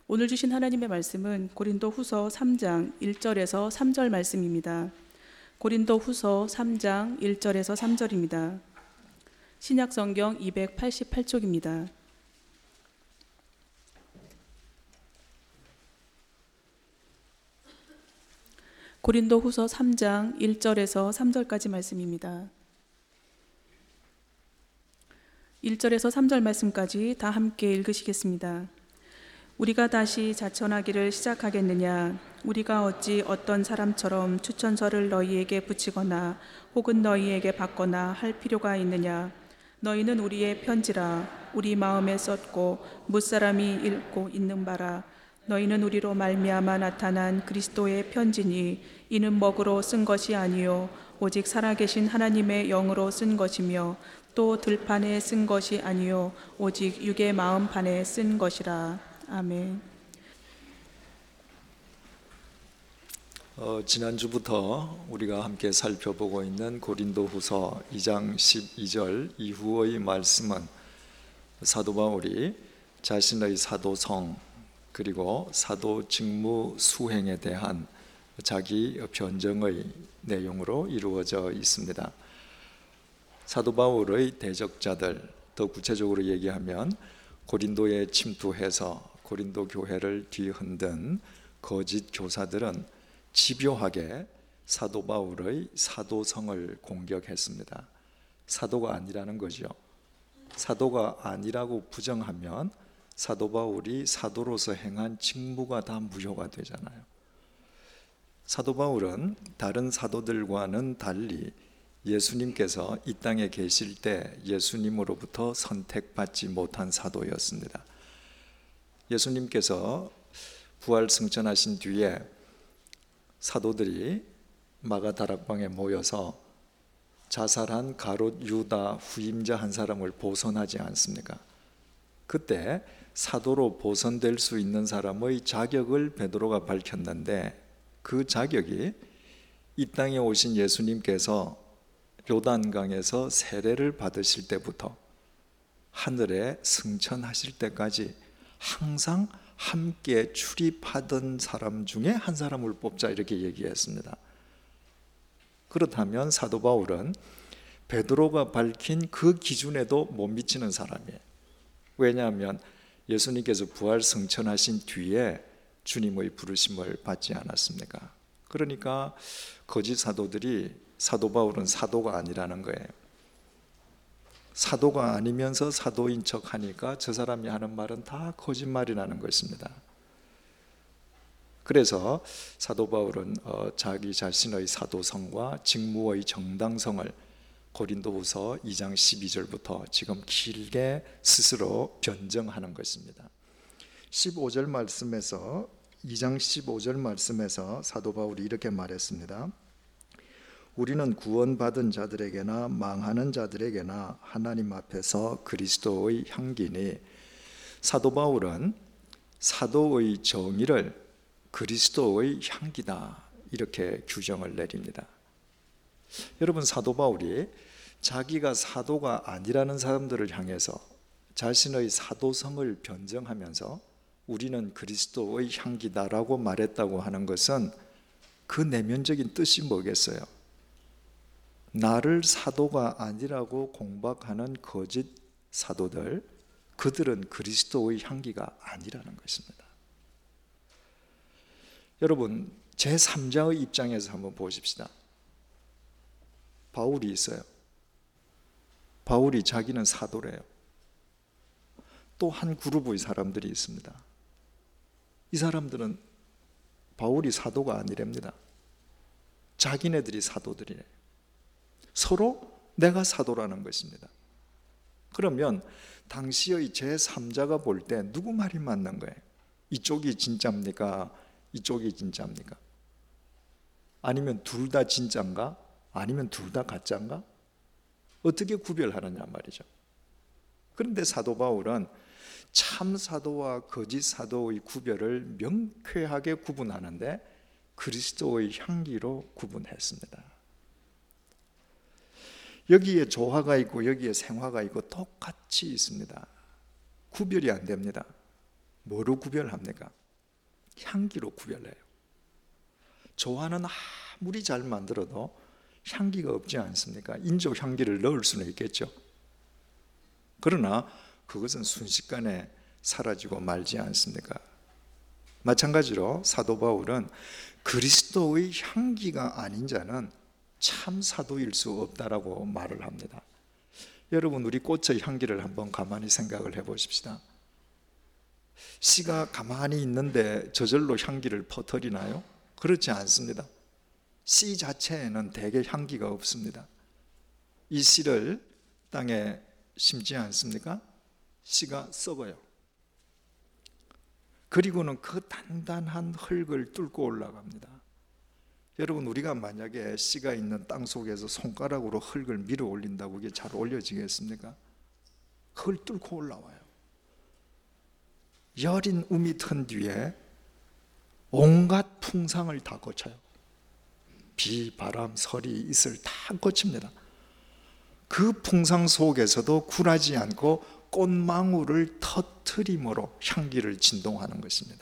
오늘 주신 하나님의 말씀은 고린도 후서 3장 1절에서 3절 말씀입니다. 고린도 후서 3장 1절에서 3절입니다. 신약성경 288쪽입니다. 고린도 후서 3장 1절에서 3절까지 말씀입니다. 1절에서 3절 말씀까지 다 함께 읽으시겠습니다. 우리가 다시 자천하기를 시작하겠느냐? 우리가 어찌 어떤 사람처럼 추천서를 너희에게 붙이거나 혹은 너희에게 받거나 할 필요가 있느냐? 너희는 우리의 편지라. 우리 마음에 썼고 무사람이 읽고 있는 바라. 너희는 우리로 말미암아 나타난 그리스도의 편지니 이는 먹으로 쓴 것이 아니요 오직 살아계신 하나님의 영으로 쓴 것이며 또 들판에 쓴 것이 아니요 오직 육의 마음판에 쓴 것이라. 아멘. 지난주부터 우리가 함께 살펴보고 있는 고린도후서 2장 12절 이후의 말씀은 사도 바울이 자신의 사도성 그리고 사도 직무 수행에 대한 자기 변정의 내용으로 이루어져 있습니다. 사도 바울의 대적자들, 더 구체적으로 얘기하면 고린도에 침투해서 고린도 교회를 뒤흔든 거짓 교사들은 집요하게 사도 바울의 사도성을 공격했습니다. 사도가 아니라는 거죠. 사도가 아니라고 부정하면 사도 바울이 사도로서 행한 직무가 다 무효가 되잖아요. 사도 바울은 다른 사도들과는 달리 예수님께서 이 땅에 계실 때 예수님으로부터 선택받지 못한 사도였습니다. 예수님께서 부활 승천하신 뒤에 사도들이 마가다락방에 모여서 자살한 가롯 유다 후임자 한 사람을 보선하지 않습니까? 그때 사도로 보선될 수 있는 사람의 자격을 베드로가 밝혔는데 그 자격이 이 땅에 오신 예수님께서 요단강에서 세례를 받으실 때부터 하늘에 승천하실 때까지 항상 함께 출입하던 사람 중에 한 사람을 뽑자 이렇게 얘기했습니다. 그렇다면 사도 바울은 베드로가 밝힌 그 기준에도 못 미치는 사람이에요. 왜냐하면 예수님께서 부활 승천하신 뒤에 주님의 부르심을 받지 않았습니까? 그러니까 거짓 사도들이 사도 바울은 사도가 아니라는 거예요. 사도가 아니면서 사도인 척 하니까 저 사람이 하는 말은 다 거짓말이라는 것입니다. 그래서 사도 바울은 자기 자신의 사도성과 직무의 정당성을 고린도후서 2장 12절부터 지금 길게 스스로 변정하는 것입니다. 15절 말씀에서 2장 15절 말씀에서 사도 바울이 이렇게 말했습니다. 우리는 구원받은 자들에게나 망하는 자들에게나 하나님 앞에서 그리스도의 향기니. 사도 바울은 사도의 정의를 그리스도의 향기다 이렇게 규정을 내립니다. 여러분, 사도 바울이 자기가 사도가 아니라는 사람들을 향해서 자신의 사도성을 변정하면서 우리는 그리스도의 향기다라고 말했다고 하는 것은 그 내면적인 뜻이 뭐겠어요? 나를 사도가 아니라고 공박하는 거짓 사도들, 그들은 그리스도의 향기가 아니라는 것입니다. 여러분, 제3자의 입장에서 한번 보십시다. 바울이 있어요. 바울이 자기는 사도래요. 또 한 그룹의 사람들이 있습니다. 이 사람들은 바울이 사도가 아니랍니다. 자기네들이 사도들이래요. 서로 내가 사도라는 것입니다. 그러면 당시의 제3자가 볼 때 누구 말이 맞는 거예요? 이쪽이 진짜입니까? 이쪽이 진짜입니까? 아니면 둘 다 진짜인가? 아니면 둘 다 가짜인가? 어떻게 구별하느냐 말이죠. 그런데 사도 바울은 참 사도와 거짓 사도의 구별을 명쾌하게 구분하는데 그리스도의 향기로 구분했습니다. 여기에 조화가 있고 여기에 생화가 있고 똑같이 있습니다. 구별이 안 됩니다. 뭐로 구별합니까? 향기로 구별해요. 조화는 아무리 잘 만들어도 향기가 없지 않습니까? 인조 향기를 넣을 수는 있겠죠. 그러나 그것은 순식간에 사라지고 말지 않습니까? 마찬가지로 사도 바울은 그리스도의 향기가 아닌 자는 참 사도일 수 없다라고 말을 합니다. 여러분, 우리 꽃의 향기를 한번 가만히 생각을 해보십시다. 씨가 가만히 있는데 저절로 향기를 퍼뜨리나요? 그렇지 않습니다. 씨 자체에는 대개 향기가 없습니다. 이 씨를 땅에 심지 않습니까? 씨가 썩어요. 그리고는 그 단단한 흙을 뚫고 올라갑니다. 여러분, 우리가 만약에 씨가 있는 땅 속에서 손가락으로 흙을 밀어 올린다고 이게 잘 올려지겠습니까? 흙을 뚫고 올라와요. 여린 um이 튼 뒤에 온갖 풍상을 다 거쳐요. 비, 바람, 서리, 이슬 다 거칩니다. 그 풍상 속에서도 굴하지 않고 꽃망울을 터뜨림으로 향기를 진동하는 것입니다.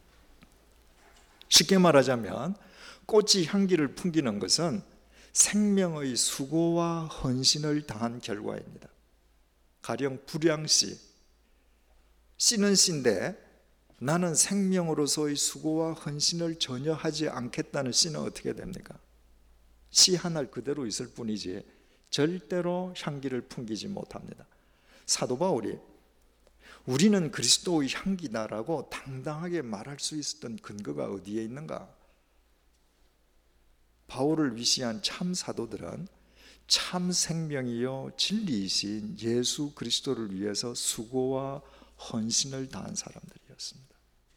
쉽게 말하자면 꽃이 향기를 풍기는 것은 생명의 수고와 헌신을 다한 결과입니다. 가령 불향씨, 씨는 씨인데 나는 생명으로서의 수고와 헌신을 전혀 하지 않겠다는 씨는 어떻게 됩니까? 씨 하나 그대로 있을 뿐이지 절대로 향기를 풍기지 못합니다. 사도 바울이 우리는 그리스도의 향기다라고 당당하게 말할 수 있었던 근거가 어디에 있는가? 바울을 위시한 참 사도들은 참 생명이요 진리이신 예수 그리스도를 위해서 수고와 헌신을 다한 사람들이었습니다.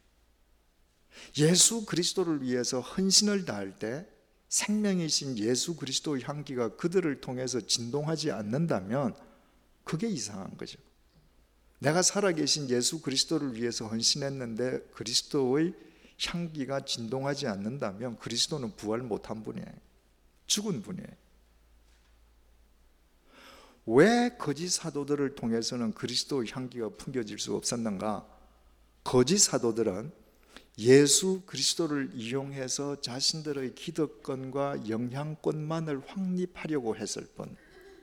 예수 그리스도를 위해서 헌신을 다할 때 생명이신 예수 그리스도의 향기가 그들을 통해서 진동하지 않는다면 그게 이상한 거죠. 내가 살아계신 예수 그리스도를 위해서 헌신했는데 그리스도의 향기가 진동하지 않는다면 그리스도는 부활 못한 분이에요. 죽은 분이에요. 왜 거짓 사도들을 통해서는 그리스도의 향기가 풍겨질 수 없었는가? 거짓 사도들은 예수 그리스도를 이용해서 자신들의 기득권과 영향권만을 확립하려고 했을 뿐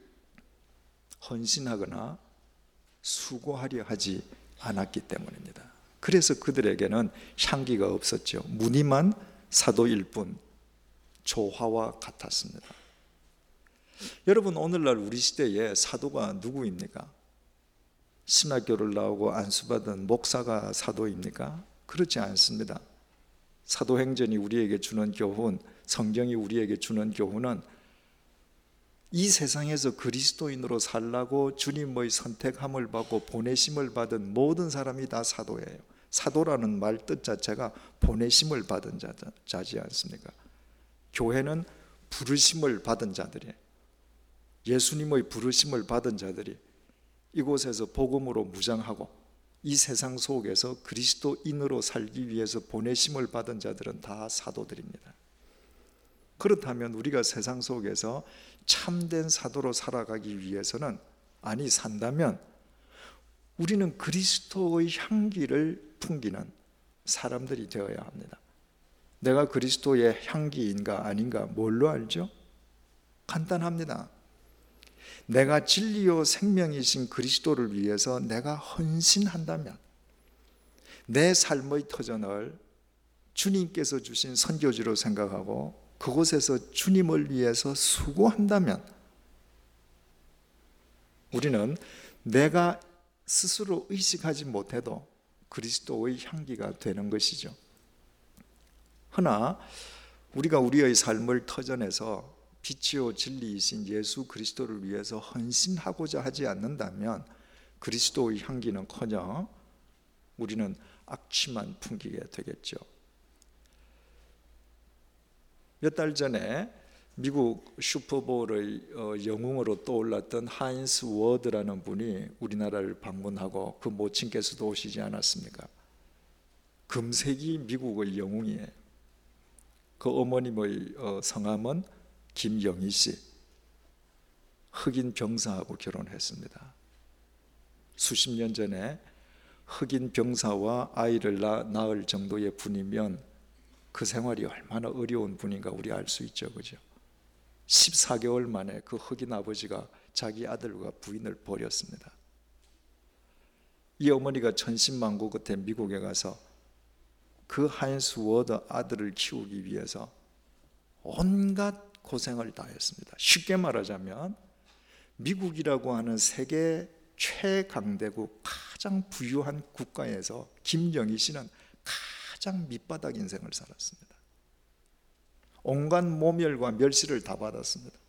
헌신하거나 수고하려 하지 않았기 때문입니다. 그래서 그들에게는 향기가 없었죠. 무늬만 사도일 뿐 조화와 같았습니다. 여러분, 오늘날 우리 시대에 사도가 누구입니까? 신학교를 나오고 안수받은 목사가 사도입니까? 그렇지 않습니다. 사도행전이 우리에게 주는 교훈, 성경이 우리에게 주는 교훈은 이 세상에서 그리스도인으로 살라고 주님의 선택함을 받고 보내심을 받은 모든 사람이 다 사도예요. 사도라는 말 뜻 자체가 보내심을 받은 자지 않습니까? 교회는 부르심을 받은 자들이에요. 예수님의 부르심을 받은 자들이 이곳에서 복음으로 무장하고 이 세상 속에서 그리스도인으로 살기 위해서 보내심을 받은 자들은 다 사도들입니다. 그렇다면 우리가 세상 속에서 참된 사도로 살아가기 위해서는, 아니 산다면 우리는 그리스도의 향기를 풍기는 사람들이 되어야 합니다. 내가 그리스도의 향기인가 아닌가 뭘로 알죠? 간단합니다. 내가 진리요 생명이신 그리스도를 위해서 내가 헌신한다면 내 삶의 터전을 주님께서 주신 선교지로 생각하고 그곳에서 주님을 위해서 수고한다면 우리는 내가 스스로 의식하지 못해도 그리스도의 향기가 되는 것이죠. 허나 우리가 우리의 삶을 터전에서 빛이요 진리이신 예수 그리스도를 위해서 헌신하고자 하지 않는다면 그리스도의 향기는커녕 우리는 악취만 풍기게 되겠죠. 몇 달 전에 미국 슈퍼볼의 영웅으로 떠올랐던 하인스 워드라는 분이 우리나라를 방문하고 그 모친께서도 오시지 않았습니까? 금세기 미국의 영웅이에요. 그 어머님의 성함은 김영희 씨, 흑인 병사하고 결혼했습니다. 수십 년 전에 흑인 병사와 아이를 낳을 정도의 분이면 그 생활이 얼마나 어려운 분인가 우리 알 수 있죠, 그죠? 14개월 만에 그 흑인 아버지가 자기 아들과 부인을 버렸습니다. 이 어머니가 천신만고 끝에 미국에 가서 그 하인스 워드 아들을 키우기 위해서 온갖 고생을 다했습니다. 쉽게 말하자면 미국이라고 하는 세계 최강대국 가장 부유한 국가에서 김정희 씨는 가장 밑바닥 인생을 살았습니다. 온갖 모멸과 멸시를 다 받았습니다.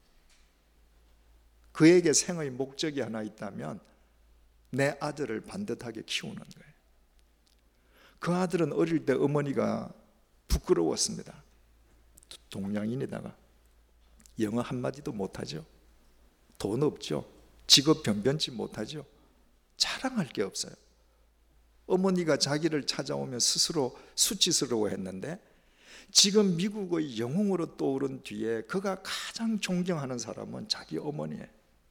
그에게 생의 목적이 하나 있다면 내 아들을 반듯하게 키우는 거예요. 그 아들은 어릴 때 어머니가 부끄러웠습니다. 동양인에다가 영어 한마디도 못하죠. 돈 없죠. 직업 변변치 못하죠. 자랑할 게 없어요. 어머니가 자기를 찾아오면 스스로 수치스러워했는데 지금 미국의 영웅으로 떠오른 뒤에 그가 가장 존경하는 사람은 자기 어머니예요.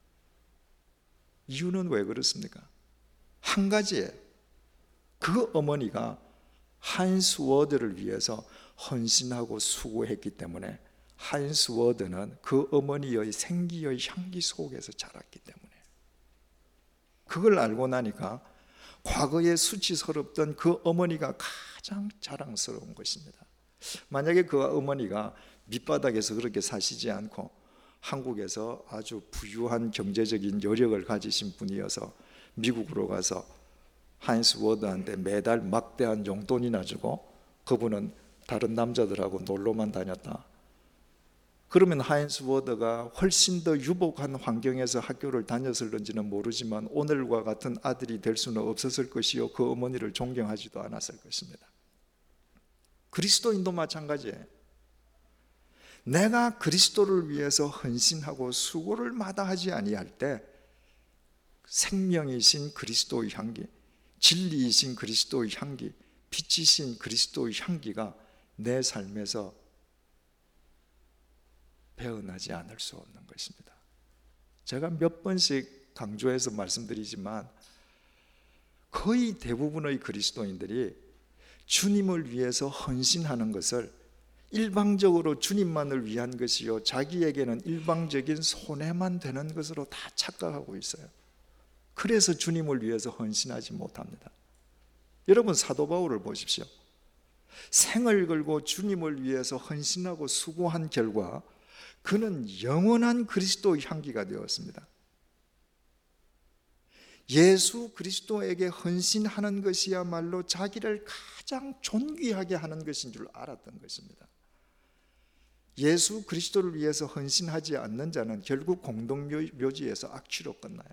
이유는 왜 그렇습니까? 한 가지예요. 그 어머니가 하인스 워드를 위해서 헌신하고 수고했기 때문에 하인스 워드는 그 어머니의 생기의 향기 속에서 자랐기 때문에 그걸 알고 나니까 과거에 수치스럽던 그 어머니가 가장 자랑스러운 것입니다. 만약에 그 어머니가 밑바닥에서 그렇게 사시지 않고 한국에서 아주 부유한 경제적인 여력을 가지신 분이어서 미국으로 가서 하인스 워드한테 매달 막대한 용돈이나 주고 그분은 다른 남자들하고 놀러만 다녔다. 그러면 하인스 워드가 훨씬 더 유복한 환경에서 학교를 다녔을는지는 모르지만 오늘과 같은 아들이 될 수는 없었을 것이요 그 어머니를 존경하지도 않았을 것입니다. 그리스도인도 마찬가지예요. 내가 그리스도를 위해서 헌신하고 수고를 마다하지 아니할 때 생명이신 그리스도의 향기, 진리이신 그리스도의 향기, 빛이신 그리스도의 향기가 내 삶에서 배어나지 않을 수 없는 것입니다. 제가 몇 번씩 강조해서 말씀드리지만 거의 대부분의 그리스도인들이 주님을 위해서 헌신하는 것을 일방적으로 주님만을 위한 것이요 자기에게는 일방적인 손해만 되는 것으로 다 착각하고 있어요. 그래서 주님을 위해서 헌신하지 못합니다. 여러분 사도 바울을 보십시오. 생을 걸고 주님을 위해서 헌신하고 수고한 결과 그는 영원한 그리스도의 향기가 되었습니다. 예수 그리스도에게 헌신하는 것이야말로 자기를 가장 존귀하게 하는 것인 줄 알았던 것입니다. 예수 그리스도를 위해서 헌신하지 않는 자는 결국 공동묘지에서 악취로 끝나요.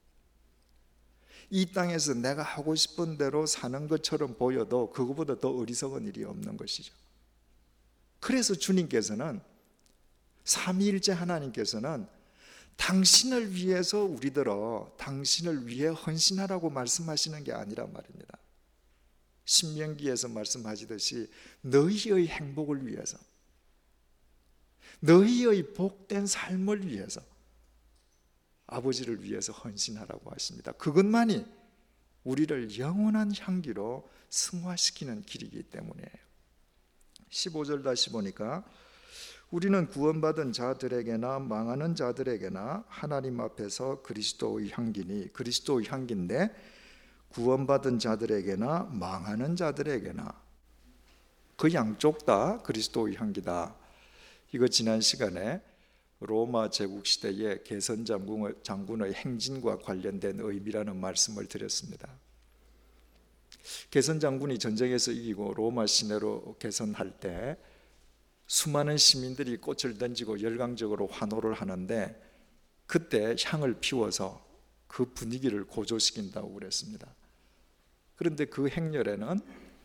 이 땅에서 내가 하고 싶은 대로 사는 것처럼 보여도 그거보다 더 어리석은 일이 없는 것이죠. 그래서 주님께서는 삼위일체 하나님께서는 당신을 위해서 우리들어 당신을 위해 헌신하라고 말씀하시는 게 아니란 말입니다. 신명기에서 말씀하시듯이 너희의 행복을 위해서 너희의 복된 삶을 위해서 아버지를 위해서 헌신하라고 하십니다. 그것만이 우리를 영원한 향기로 승화시키는 길이기 때문이에요. 15절 다시 보니까 우리는 구원받은 자들에게나 망하는 자들에게나 하나님 앞에서 그리스도의 향기니 그리스도의 향기인데 구원받은 자들에게나 망하는 자들에게나 그 양쪽 다 그리스도의 향기다. 이거 지난 시간에 로마 제국시대의 개선 장군의 행진과 관련된 의미라는 말씀을 드렸습니다. 개선 장군이 전쟁에서 이기고 로마 시내로 개선할 때 수많은 시민들이 꽃을 던지고 열광적으로 환호를 하는데 그때 향을 피워서 그 분위기를 고조시킨다고 그랬습니다. 그런데 그 행렬에는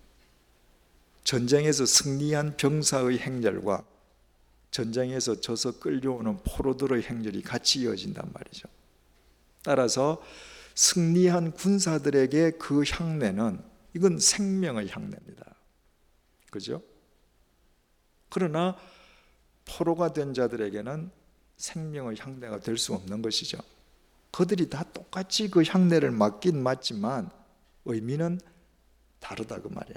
전쟁에서 승리한 병사의 행렬과 전쟁에서 져서 끌려오는 포로들의 행렬이 같이 이어진단 말이죠. 따라서 승리한 군사들에게 그 향내는 이건 생명의 향내입니다. 그죠? 그러나 포로가 된 자들에게는 생명의 향내가 될 수 없는 것이죠. 그들이 다 똑같이 그 향내를 맡긴 맡지만 의미는 다르다 그 말이에요.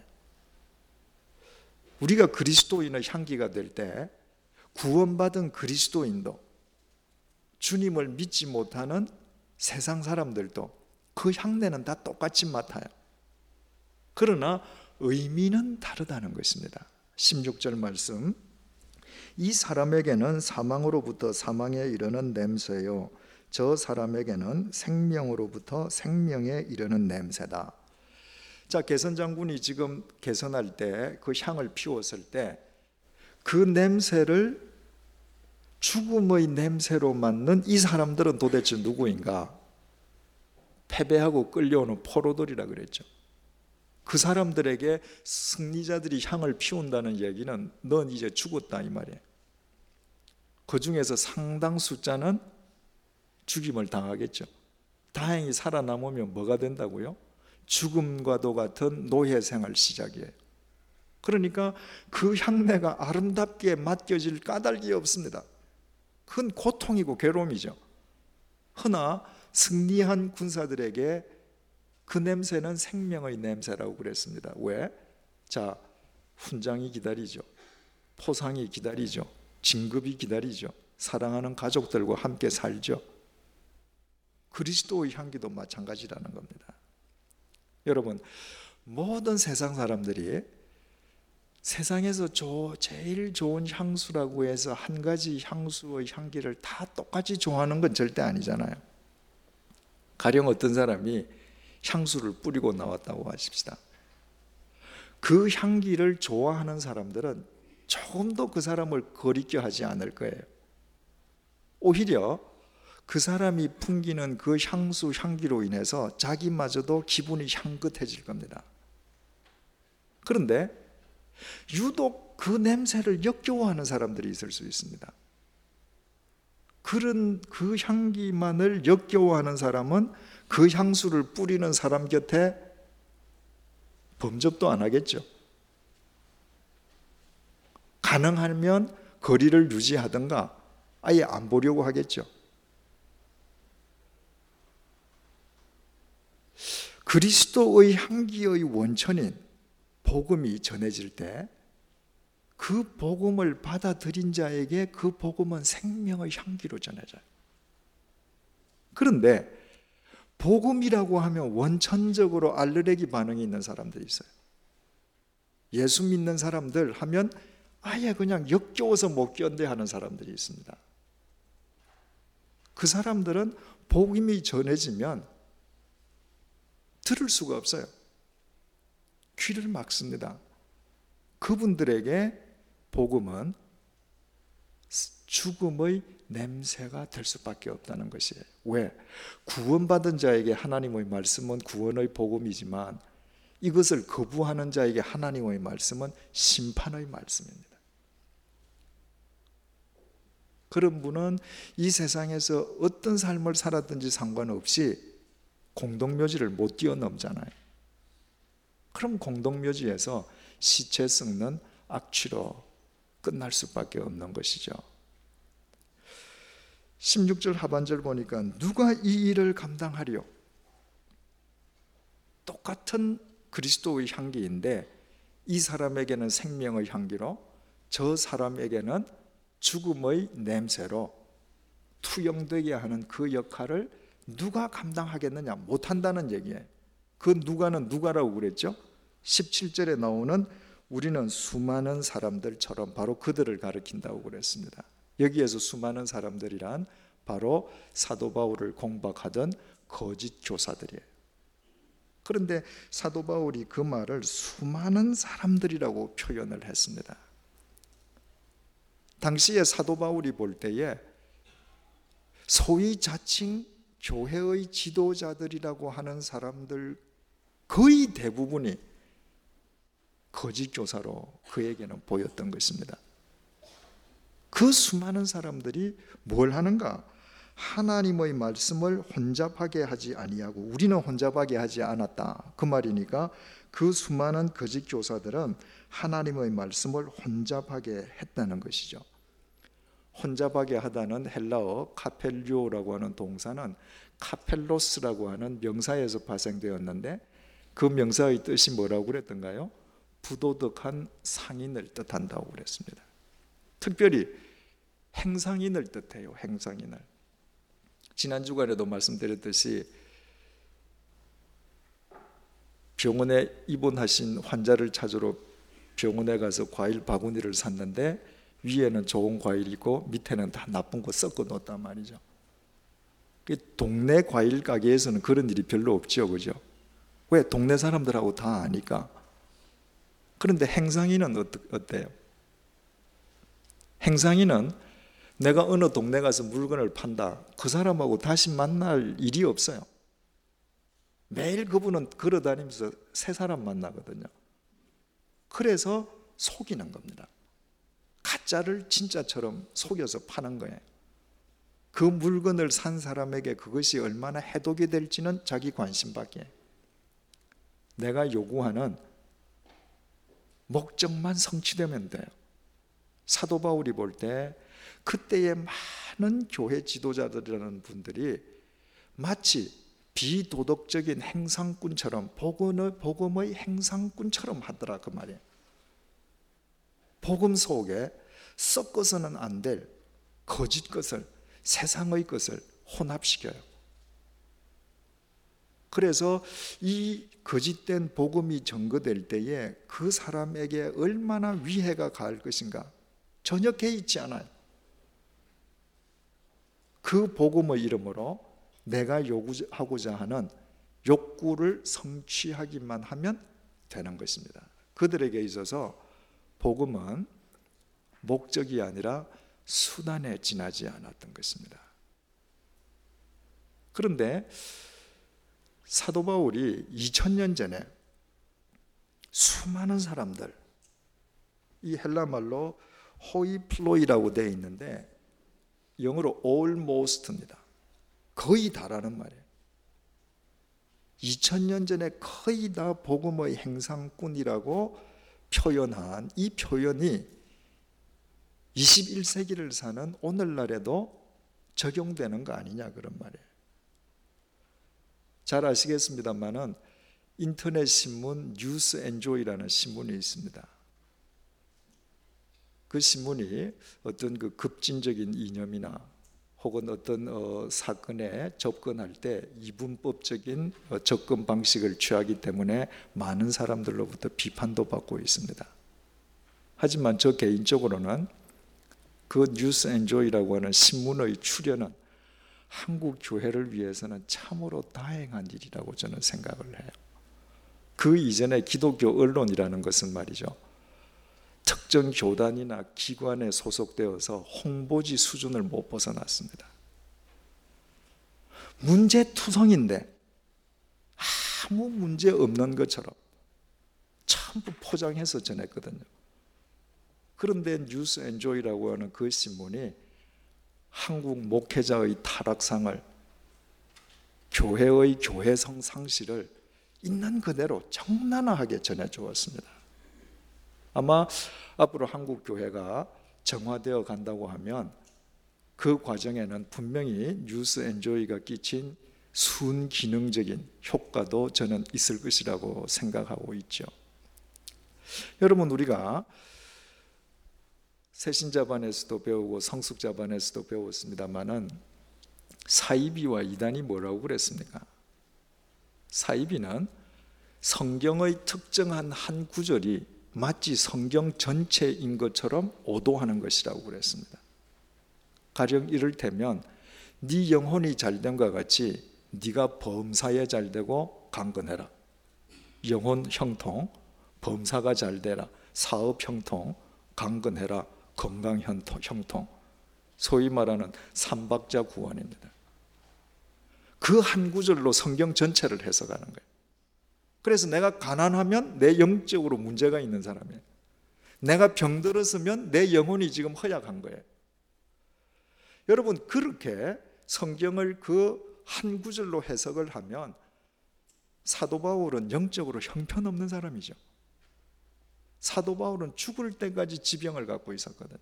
우리가 그리스도인의 향기가 될 때 구원받은 그리스도인도 주님을 믿지 못하는 세상 사람들도 그 향내는 다 똑같이 맡아요. 그러나 의미는 다르다는 것입니다. 16절 말씀, 이 사람에게는 사망으로부터 사망에 이르는 냄새요 저 사람에게는 생명으로부터 생명에 이르는 냄새다. 자, 개선 장군이 지금 개선할 때 그 향을 피웠을 때 그 냄새를 죽음의 냄새로 맡는 이 사람들은 도대체 누구인가? 패배하고 끌려오는 포로들이라 그랬죠. 그 사람들에게 승리자들이 향을 피운다는 얘기는 넌 이제 죽었다 이 말이에요. 그 중에서 상당 숫자는 죽임을 당하겠죠. 다행히 살아남으면 뭐가 된다고요? 죽음과도 같은 노예 생활 시작이에요. 그러니까 그 향내가 아름답게 맡겨질 까닭이 없습니다. 큰 고통이고 괴로움이죠. 허나 승리한 군사들에게 그 냄새는 생명의 냄새라고 그랬습니다. 왜? 자, 훈장이 기다리죠. 포상이 기다리죠. 진급이 기다리죠. 사랑하는 가족들과 함께 살죠. 그리스도의 향기도 마찬가지라는 겁니다. 여러분, 모든 세상 사람들이 세상에서 제일 좋은 향수라고 해서 한 가지 향수의 향기를 다 똑같이 좋아하는 건 절대 아니잖아요. 가령 어떤 사람이 향수를 뿌리고 나왔다고 하십시다. 그 향기를 좋아하는 사람들은 조금도 그 사람을 거리껴 하지 않을 거예요. 오히려 그 사람이 풍기는 그 향수 향기로 인해서 자기마저도 기분이 향긋해질 겁니다. 그런데 유독 그 냄새를 역겨워하는 사람들이 있을 수 있습니다. 그런 그 향기만을 역겨워하는 사람은 그 향수를 뿌리는 사람 곁에 범접도 안 하겠죠. 가능하면 거리를 유지하든가 아예 안 보려고 하겠죠. 그리스도의 향기의 원천인 복음이 전해질 때 그 복음을 받아들인 자에게 그 복음은 생명의 향기로 전해져요. 그런데 복음이라고 하면 원천적으로 알레르기 반응이 있는 사람들이 있어요. 예수 믿는 사람들 하면 아예 그냥 역겨워서 못 견뎌 하는 사람들이 있습니다. 그 사람들은 복음이 전해지면 들을 수가 없어요. 귀를 막습니다. 그분들에게 복음은 죽음의 냄새가 될 수밖에 없다는 것이에요. 왜? 구원받은 자에게 하나님의 말씀은 구원의 복음이지만 이것을 거부하는 자에게 하나님의 말씀은 심판의 말씀입니다. 그런 분은 이 세상에서 어떤 삶을 살았든지 상관없이 공동묘지를 못 뛰어넘잖아요. 그럼 공동묘지에서 시체 썩는 악취로 끝날 수밖에 없는 것이죠. 16절 하반절 보니까 누가 이 일을 감당하리요? 똑같은 그리스도의 향기인데 이 사람에게는 생명의 향기로 저 사람에게는 죽음의 냄새로 투영되게 하는 그 역할을 누가 감당하겠느냐? 못한다는 얘기예요. 그 누가는 누가라고 그랬죠? 17절에 나오는 우리는 수많은 사람들처럼 바로 그들을 가리킨다고 그랬습니다. 여기에서 수많은 사람들이란 바로 사도 바울을 공박하던 거짓 교사들이에요. 그런데 사도 바울이 그 말을 수많은 사람들이라고 표현을 했습니다. 당시에 사도 바울이 볼 때에 소위 자칭 교회의 지도자들이라고 하는 사람들 거의 대부분이 거짓 교사로 그에게는 보였던 것입니다. 그 수많은 사람들이 뭘 하는가? 하나님의 말씀을 혼잡하게 하지 아니하고 우리는 혼잡하게 하지 않았다. 그 말이니까 그 수많은 거짓 교사들은 하나님의 말씀을 혼잡하게 했다는 것이죠. 혼잡하게 하다는 헬라어 카펠류오라고 하는 동사는 카펠로스라고 하는 명사에서 파생되었는데 그 명사의 뜻이 뭐라고 그랬던가요? 부도덕한 상인을 뜻한다고 그랬습니다. 특별히 행상인을 뜻해요. 행상인을. 지난 주간에도 말씀드렸듯이 병원에 입원하신 환자를 찾으러 병원에 가서 과일 바구니를 샀는데 위에는 좋은 과일이고 밑에는 다 나쁜 거 섞어 놓았단 말이죠. 동네 과일 가게에서는 그런 일이 별로 없죠, 그죠? 왜? 동네 사람들하고 다 아니까. 그런데 행상인은 어때요? 행상인은 내가 어느 동네 가서 물건을 판다, 그 사람하고 다시 만날 일이 없어요. 매일 그분은 걸어다니면서 새 사람 만나거든요. 그래서 속이는 겁니다. 가짜를 진짜처럼 속여서 파는 거예요. 그 물건을 산 사람에게 그것이 얼마나 해독이 될지는 자기 관심 밖에. 내가 요구하는 목적만 성취되면 돼요. 사도 바울이 볼 때 그때의 많은 교회 지도자들이라는 분들이 마치 비도덕적인 행상꾼처럼, 복음의 행상꾼처럼 하더라 그 말이에요. 복음 속에 섞어서는 안 될 거짓 것을, 세상의 것을 혼합시켜요. 그래서 이 거짓된 복음이 전거될 때에 그 사람에게 얼마나 위해가 가할 것인가 전혀 개의치 않아요. 그 복음의 이름으로 내가 요구하고자 하는 욕구를 성취하기만 하면 되는 것입니다. 그들에게 있어서 복음은 목적이 아니라 수단에 지나지 않았던 것입니다. 그런데 사도 바울이 2000년 전에 수많은 사람들, 이 헬라 말로 호이플로이라고 되어 있는데 영어로 almost입니다. 거의 다라는 말이에요. 2000년 전에 거의 다 복음의 행상꾼이라고 표현한 이 표현이 21세기를 사는 오늘날에도 적용되는 거 아니냐 그런 말이에요. 잘 아시겠습니다만은 인터넷 신문 뉴스앤조이라는 신문이 있습니다. 그 신문이 어떤 그 급진적인 이념이나 혹은 어떤 사건에 접근할 때 이분법적인 접근 방식을 취하기 때문에 많은 사람들로부터 비판도 받고 있습니다. 하지만 저 개인적으로는 그 뉴스앤조이라고 하는 신문의 출연은 한국 교회를 위해서는 참으로 다행한 일이라고 저는 생각을 해요. 그 이전에 기독교 언론이라는 것은 말이죠, 특정 교단이나 기관에 소속되어서 홍보지 수준을 못 벗어났습니다. 문제투성인데 아무 문제 없는 것처럼 전부 포장해서 전했거든요. 그런데 뉴스앤조이라고 하는 그 신문이 한국 목회자의 타락상을, 교회의 교회성 상실을 있는 그대로 적나라하게 전해주었습니다. 아마 앞으로 한국 교회가 정화되어 간다고 하면 그 과정에는 분명히 뉴스앤조이가 끼친 순기능적인 효과도 저는 있을 것이라고 생각하고 있죠. 여러분, 우리가 새신자반에서도 배우고 성숙자반에서도 배웠습니다만은 사이비와 이단이 뭐라고 그랬습니까? 사이비는 성경의 특정한 한 구절이 마치 성경 전체인 것처럼 오도하는 것이라고 그랬습니다. 가령 이를테면 네 영혼이 잘됨과 같이 네가 범사에 잘되고 강건해라. 영혼 형통, 범사가 잘되라. 사업 형통, 강건해라. 건강 형통. 소위 말하는 삼박자 구원입니다. 그 한 구절로 성경 전체를 해석하는 거예요. 그래서 내가 가난하면 내 영적으로 문제가 있는 사람이에요. 내가 병들었으면 내 영혼이 지금 허약한 거예요. 여러분, 그렇게 성경을 그 한 구절로 해석을 하면 사도 바울은 영적으로 형편없는 사람이죠. 사도 바울은 죽을 때까지 지병을 갖고 있었거든요.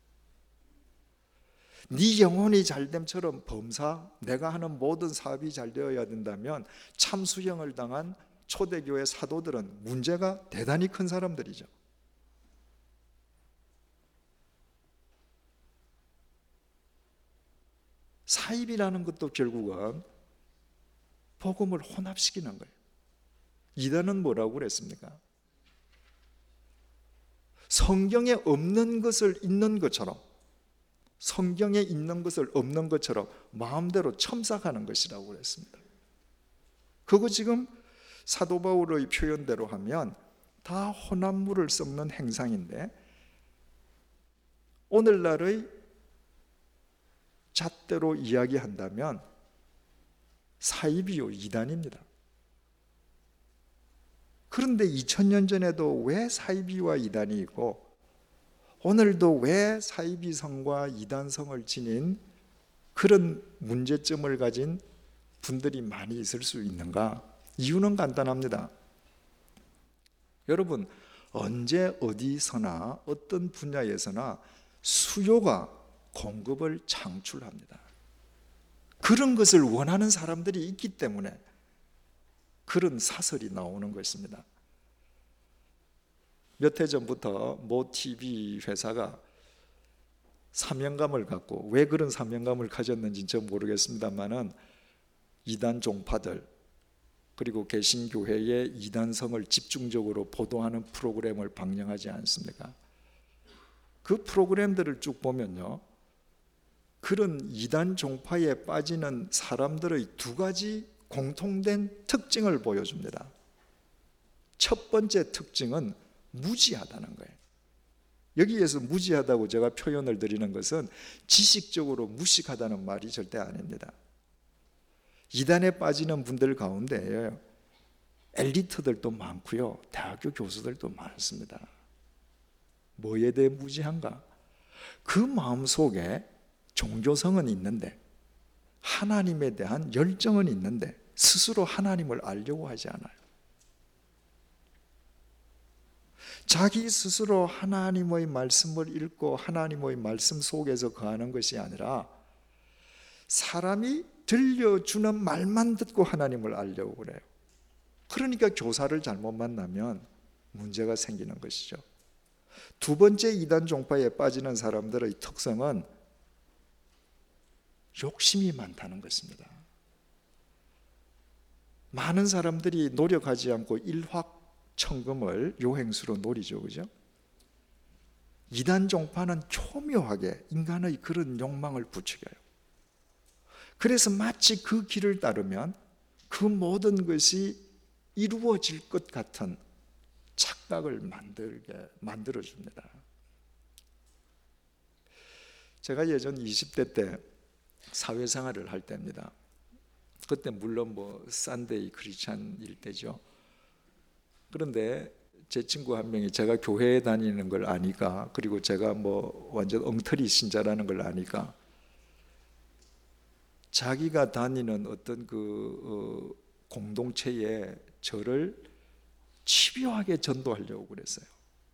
네 영혼이 잘됨처럼 범사, 내가 하는 모든 사업이 잘 되어야 된다면 참수형을 당한 초대교회 사도들은 문제가 대단히 큰 사람들이죠. 사입이라는 것도 결국은 복음을 혼합시키는 거예요. 이단은 뭐라고 그랬습니까? 성경에 없는 것을 있는 것처럼, 성경에 있는 것을 없는 것처럼 마음대로 첨삭하는 것이라고 그랬습니다. 그거 지금 사도 바울의 표현대로 하면 다 혼합물을 섞는 행상인데, 오늘날의 잣대로 이야기한다면 사이비요, 이단입니다. 그런데 2000년 전에도 왜 사이비와 이단이 있고 오늘도 왜 사이비성과 이단성을 지닌 그런 문제점을 가진 분들이 많이 있을 수 있는가? 이유는 간단합니다. 여러분, 언제 어디서나 어떤 분야에서나 수요가 공급을 창출합니다. 그런 것을 원하는 사람들이 있기 때문에 그런 사설이 나오는 것입니다. 몇 해 전부터 모 TV 회사가 사명감을 갖고, 왜 그런 사명감을 가졌는지 전 모르겠습니다만은 이단 종파들 그리고 개신교회의 이단성을 집중적으로 보도하는 프로그램을 방영하지 않습니까? 그 프로그램들을 쭉 보면요, 그런 이단 종파에 빠지는 사람들의 두 가지 공통된 특징을 보여줍니다. 첫 번째 특징은 무지하다는 거예요. 여기에서 무지하다고 제가 표현을 드리는 것은 지식적으로 무식하다는 말이 절대 아닙니다. 이단에 빠지는 분들 가운데 엘리트들도 많고요, 대학교 교수들도 많습니다. 뭐에 대해 무지한가? 그 마음속에 종교성은 있는데, 하나님에 대한 열정은 있는데 스스로 하나님을 알려고 하지 않아요. 자기 스스로 하나님의 말씀을 읽고 하나님의 말씀 속에서 거하는 것이 아니라 사람이 들려주는 말만 듣고 하나님을 알려고 그래요. 그러니까 교사를 잘못 만나면 문제가 생기는 것이죠. 두 번째 이단 종파에 빠지는 사람들의 특성은 욕심이 많다는 것입니다. 많은 사람들이 노력하지 않고 일확천금을 요행수로 노리죠, 그죠? 이단 종파는 교묘하게 인간의 그런 욕망을 부추겨요. 그래서 마치 그 길을 따르면 그 모든 것이 이루어질 것 같은 착각을 만들어줍니다. 제가 예전 20대 때 사회생활을 할 때입니다. 그때 물론 산데이 크리스찬일 때죠. 그런데 제 친구 한 명이 제가 교회에 다니는 걸 아니까, 그리고 제가 완전 엉터리 신자라는 걸 아니까 자기가 다니는 어떤 공동체에 저를 집요하게 전도하려고 그랬어요.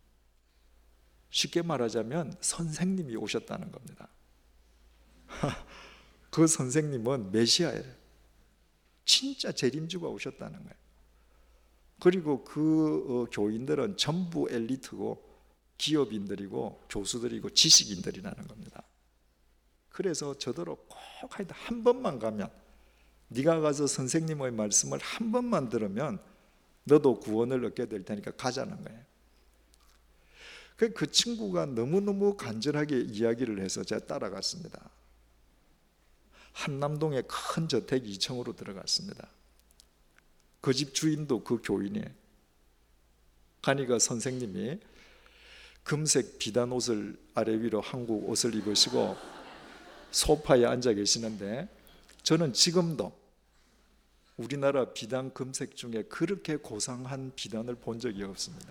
쉽게 말하자면 선생님이 오셨다는 겁니다. 그 선생님은 메시아예요. 진짜 재림주가 오셨다는 거예요. 그리고 그 교인들은 전부 엘리트고 기업인들이고 교수들이고 지식인들이라는 겁니다. 그래서 저더러 꼭 하여튼 한 번만 가면, 네가 가서 선생님의 말씀을 한 번만 들으면 너도 구원을 얻게 될 테니까 가자는 거예요. 그 친구가 너무너무 간절하게 이야기를 해서 제가 따라갔습니다. 한남동에 큰 저택 2층으로 들어갔습니다. 그 집 주인도 그 교인이에요. 가니까 선생님이 금색 비단 옷을 아래 위로 한국 옷을 입으시고 소파에 앉아 계시는데, 저는 지금도 우리나라 비단 금색 중에 그렇게 고상한 비단을 본 적이 없습니다.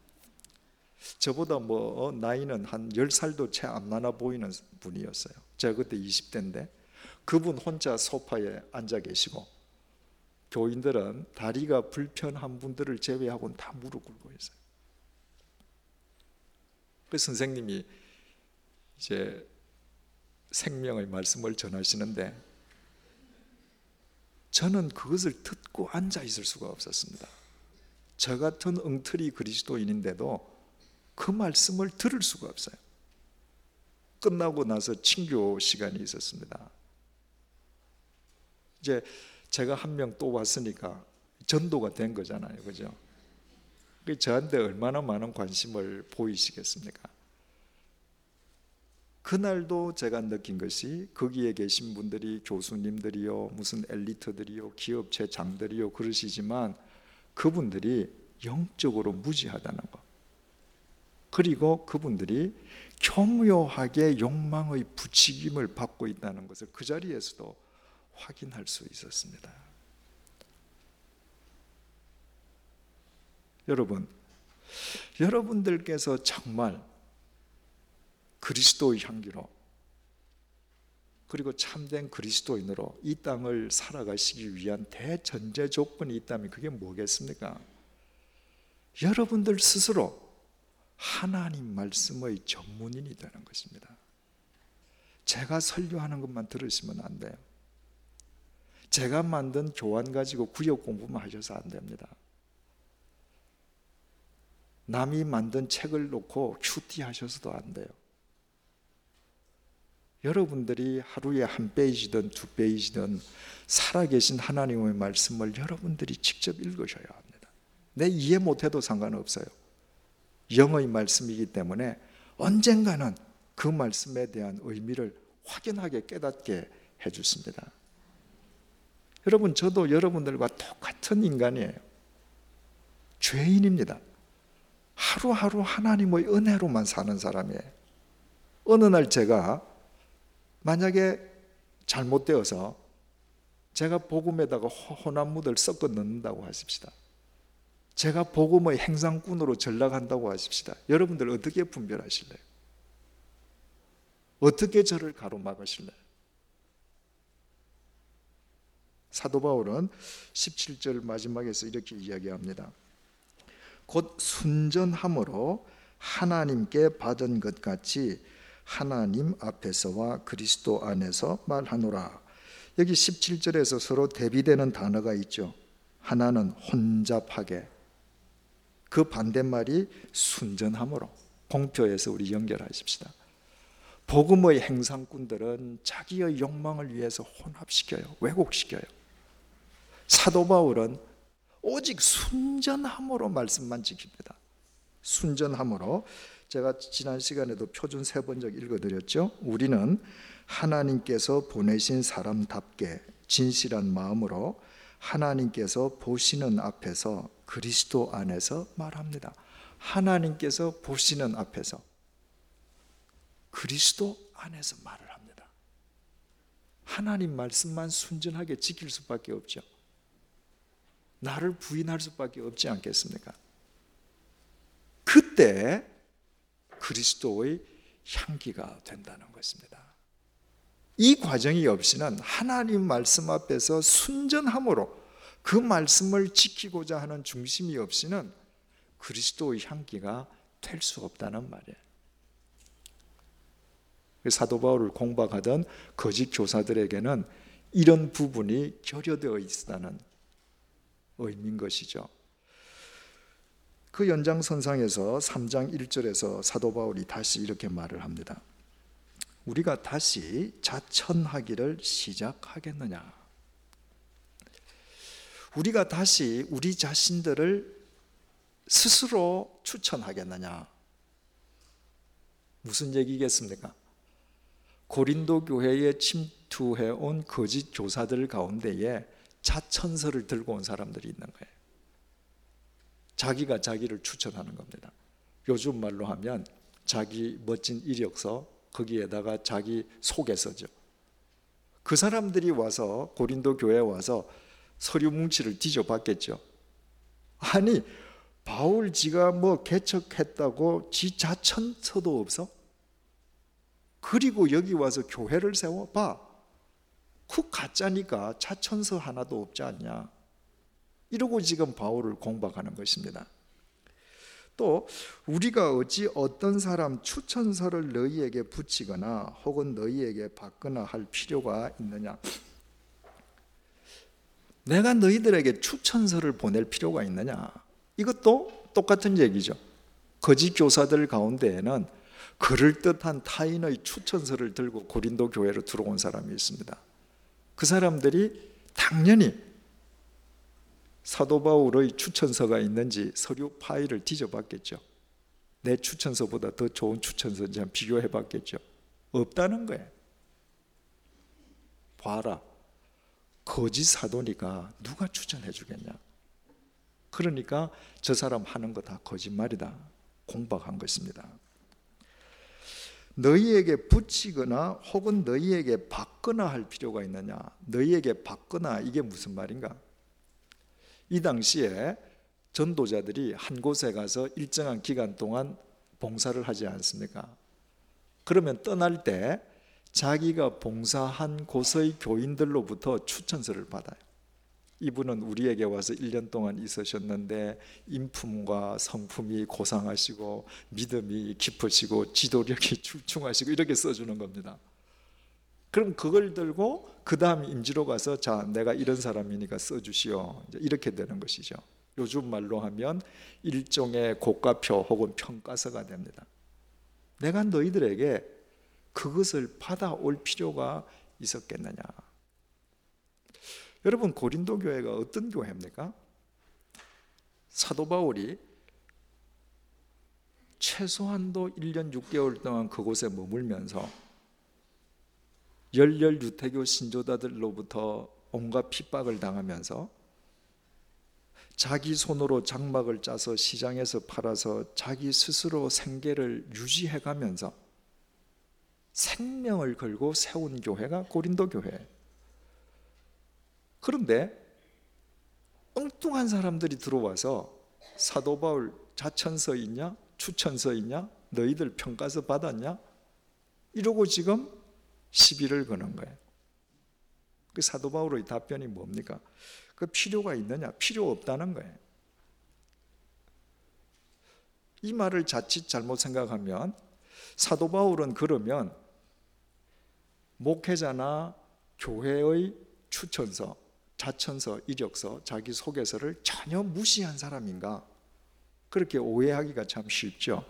저보다 나이는 한 10살도 채 안 많아 보이는 분이었어요. 제가 그때 20대인데 그분 혼자 소파에 앉아 계시고, 교인들은 다리가 불편한 분들을 제외하고는 다 무릎 꿇고 있어요. 그 선생님이 이제 생명의 말씀을 전하시는데, 저는 그것을 듣고 앉아 있을 수가 없었습니다. 저 같은 엉터리 그리스도인인데도 그 말씀을 들을 수가 없어요. 끝나고 나서 친교 시간이 있었습니다. 이제 제가 한 명 또 왔으니까 전도가 된 거잖아요, 그죠? 저한테 얼마나 많은 관심을 보이시겠습니까? 그날도 제가 느낀 것이 거기에 계신 분들이 교수님들이요, 무슨 엘리트들이요, 기업체 장들이요 그러시지만 그분들이 영적으로 무지하다는 것. 그리고 그분들이 교묘하게 욕망의 부추김을 받고 있다는 것을 그 자리에서도 확인할 수 있었습니다. 여러분, 여러분들께서 정말 그리스도의 향기로 그리고 참된 그리스도인으로 이 땅을 살아가시기 위한 대전제 조건이 있다면 그게 뭐겠습니까? 여러분들 스스로 하나님 말씀의 전문인이 되는 것입니다. 제가 설교하는 것만 들으시면 안 돼요. 제가 만든 교환 가지고 구역 공부만 하셔서 안 됩니다. 남이 만든 책을 놓고 큐티 하셔서도 안 돼요. 여러분들이 하루에 한 페이지든 두 페이지든 살아계신 하나님의 말씀을 여러분들이 직접 읽으셔야 합니다. 내 이해 못해도 상관없어요. 영의 말씀이기 때문에 언젠가는 그 말씀에 대한 의미를 확연하게 깨닫게 해주십니다. 여러분, 저도 여러분들과 똑같은 인간이에요. 죄인입니다. 하루하루 하나님의 은혜로만 사는 사람이에요. 어느 날 제가 만약에 잘못되어서 제가 복음에다가 혼합물을 섞어 넣는다고 하십시다. 제가 복음의 행상꾼으로 전락한다고 하십시다. 여러분들 어떻게 분별하실래요? 어떻게 저를 가로막으실래요? 사도 바울은 17절 마지막에서 이렇게 이야기합니다. 곧 순전함으로 하나님께 받은 것 같이 하나님 앞에서와 그리스도 안에서 말하노라. 여기 17절에서 서로 대비되는 단어가 있죠. 하나는 혼잡하게, 그 반대말이 순전함으로. 공표해서 우리 연결하십시다. 복음의 행상꾼들은 자기의 욕망을 위해서 혼합시켜요. 왜곡시켜요. 사도 바울은 오직 순전함으로 말씀만 지킵니다. 순전함으로. 제가 지난 시간에도 표준 3번역 읽어드렸죠. 우리는 하나님께서 보내신 사람답게 진실한 마음으로 하나님께서 보시는 앞에서 그리스도 안에서 말합니다. 하나님께서 보시는 앞에서 그리스도 안에서 말을 합니다. 하나님 말씀만 순전하게 지킬 수밖에 없죠. 나를 부인할 수밖에 없지 않겠습니까? 그때 그리스도의 향기가 된다는 것입니다. 이 과정이 없이는 하나님 말씀 앞에서 순전함으로 그 말씀을 지키고자 하는 중심이 없이는 그리스도의 향기가 될 수 없다는 말이에요. 사도 바울을 공박하던 거짓 교사들에게는 이런 부분이 결여되어 있다는 의미인 것이죠. 그 연장선상에서 3장 1절에서 사도 바울이 다시 이렇게 말을 합니다. 우리가 다시 자천하기를 시작하겠느냐? 우리가 다시 우리 자신들을 스스로 추천하겠느냐? 무슨 얘기겠습니까? 고린도 교회에 침투해온 거짓 교사들 가운데에 자천서를 들고 온 사람들이 있는 거예요. 자기가 자기를 추천하는 겁니다. 요즘 말로 하면 자기 멋진 이력서, 거기에다가 자기 소개서죠. 그 사람들이 와서 고린도 교회에 와서 서류 뭉치를 뒤져봤겠죠. 아니, 바울 지가 뭐 개척했다고 지 자천서도 없어? 그리고 여기 와서 교회를 세워봐. 그 가짜니까 자천서 하나도 없지 않냐? 이러고 지금 바울을 공박하는 것입니다. 또 우리가 어찌 어떤 사람 추천서를 너희에게 붙이거나 혹은 너희에게 받거나 할 필요가 있느냐? 내가 너희들에게 추천서를 보낼 필요가 있느냐? 이것도 똑같은 얘기죠. 거짓 교사들 가운데에는 그럴듯한 타인의 추천서를 들고 고린도 교회로 들어온 사람이 있습니다. 그 사람들이 당연히 사도 바울의 추천서가 있는지 서류 파일을 뒤져봤겠죠. 내 추천서보다 더 좋은 추천서인지 한번 비교해봤겠죠. 없다는 거예요. 봐라, 거짓 사도니까 누가 추천해 주겠냐. 그러니까 저 사람 하는 거 다 거짓말이다, 공박한 것입니다. 너희에게 붙이거나 혹은 너희에게 받거나 할 필요가 있느냐. 너희에게 받거나, 이게 무슨 말인가? 이 당시에 전도자들이 한 곳에 가서 일정한 기간 동안 봉사를 하지 않습니까? 그러면 떠날 때 자기가 봉사한 곳의 교인들로부터 추천서를 받아요. 이분은 우리에게 와서 1년 동안 있으셨는데 인품과 성품이 고상하시고 믿음이 깊으시고 지도력이 출중하시고 이렇게 써주는 겁니다. 그럼 그걸 들고 그 다음 임지로 가서 자, 내가 이런 사람이니까 써주시오, 이렇게 되는 것이죠. 요즘 말로 하면 일종의 고가표 혹은 평가서가 됩니다. 내가 너희들에게 그것을 받아올 필요가 있었겠느냐. 여러분, 고린도 교회가 어떤 교회입니까? 사도 바울이 최소한도 1년 6개월 동안 그곳에 머물면서 열렬 유태교 신조자들로부터 온갖 핍박을 당하면서 자기 손으로 장막을 짜서 시장에서 팔아서 자기 스스로 생계를 유지해가면서 생명을 걸고 세운 교회가 고린도 교회예요. 그런데 엉뚱한 사람들이 들어와서 사도 바울 자천서 있냐? 추천서 있냐? 너희들 평가서 받았냐? 이러고 지금 시비를 거는 거예요. 그 사도 바울의 답변이 뭡니까? 그 필요가 있느냐? 필요 없다는 거예요. 이 말을 자칫 잘못 생각하면 사도 바울은 그러면 목회자나 교회의 추천서, 자천서, 이력서, 자기 소개서를 전혀 무시한 사람인가? 그렇게 오해하기가 참 쉽죠.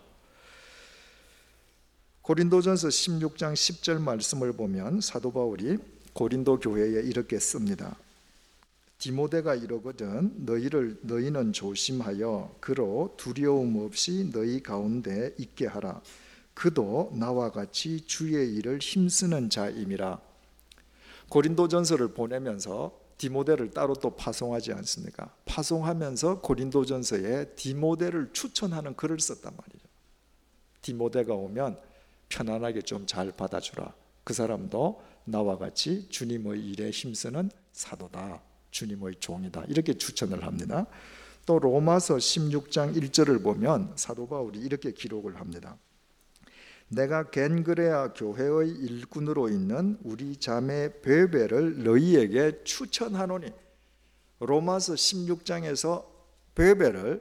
고린도전서 16장 10절 말씀을 보면 사도 바울이 고린도 교회에 이렇게 씁니다. 디모데가 이러거든 너희는 조심하여 그로 두려움 없이 너희 가운데 있게 하라. 그도 나와 같이 주의 일을 힘쓰는 자임이라. 고린도전서를 보내면서 디모데를 따로 또 파송하지 않습니까? 파송하면서 고린도전서에 디모데를 추천하는 글을 썼단 말이죠. 디모데가 오면 편안하게 좀 잘 받아주라. 그 사람도 나와 같이 주님의 일에 힘쓰는 사도다, 주님의 종이다, 이렇게 추천을 합니다. 또 로마서 16장 1절을 보면 사도 바울이 이렇게 기록을 합니다. 내가 겐그레아 교회의 일꾼으로 있는 우리 자매 베베를 너희에게 추천하노니. 로마서 16장에서 베베를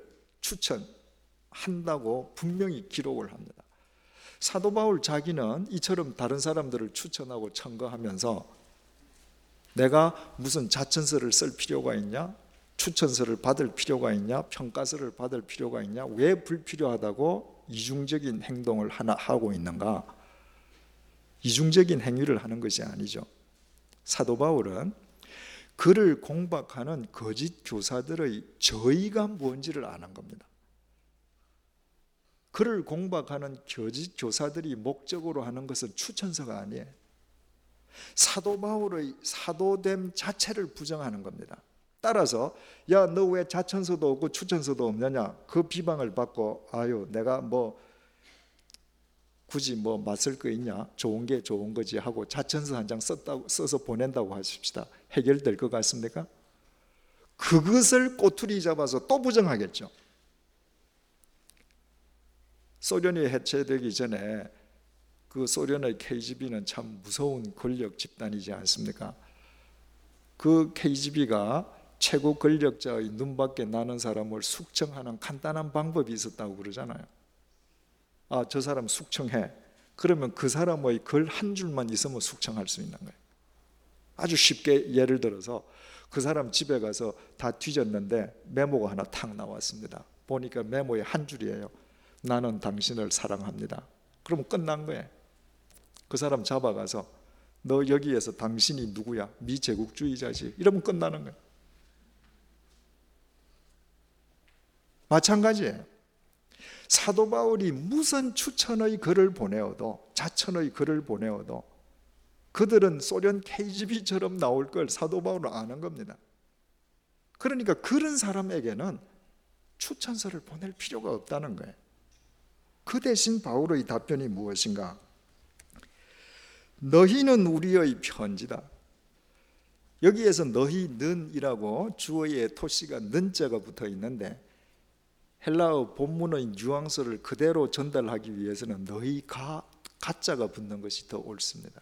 추천한다고 분명히 기록을 합니다. 사도 바울 자기는 이처럼 다른 사람들을 추천하고 청거하면서 내가 무슨 자천서를 쓸 필요가 있냐? 추천서를 받을 필요가 있냐? 평가서를 받을 필요가 있냐? 왜 불필요하다고 이중적인 행동을 하고 있는가? 이중적인 행위를 하는 것이 아니죠. 사도 바울은 그를 공박하는 거짓 교사들의 저희가 뭔지를 아는 겁니다. 그를 공박하는 거짓 교사들이 목적으로 하는 것은 추천서가 아니에요. 사도 바울의 사도됨 자체를 부정하는 겁니다. 따라서 야, 너 왜 자천서도 없고 추천서도 없느냐? 그 비방을 받고 아유, 내가 굳이 맞설 거 있냐? 좋은 게 좋은 거지 하고 자천서 한 장 써서 보낸다고 하십시다. 해결될 것 같습니까? 그것을 꼬투리 잡아서 또 부정하겠죠. 소련이 해체되기 전에 그 소련의 KGB는 참 무서운 권력 집단이지 않습니까? 그 KGB가 최고 권력자의 눈밖에 나는 사람을 숙청하는 간단한 방법이 있었다고 그러잖아요. 아, 저 사람 숙청해. 그러면 그 사람의 글 한 줄만 있으면 숙청할 수 있는 거예요. 아주 쉽게 예를 들어서 그 사람 집에 가서 다 뒤졌는데 메모가 하나 탁 나왔습니다. 보니까 메모에 한 줄이에요. 나는 당신을 사랑합니다. 그럼 끝난 거예요. 그 사람 잡아가서 너 여기에서 당신이 누구야? 미제국주의자지. 이러면 끝나는 거예요. 마찬가지예요. 사도 바울이 무슨 추천의 글을 보내어도, 자천의 글을 보내어도 그들은 소련 KGB처럼 나올 걸 사도 바울은 아는 겁니다. 그러니까 그런 사람에게는 추천서를 보낼 필요가 없다는 거예요. 그 대신 바울의 답변이 무엇인가? 너희는 우리의 편지다. 여기에서 너희는이라고 주어의 토시가 는자가 붙어 있는데 헬라어 본문의 뉘앙스를 그대로 전달하기 위해서는 너희가 가짜가 붙는 것이 더 옳습니다.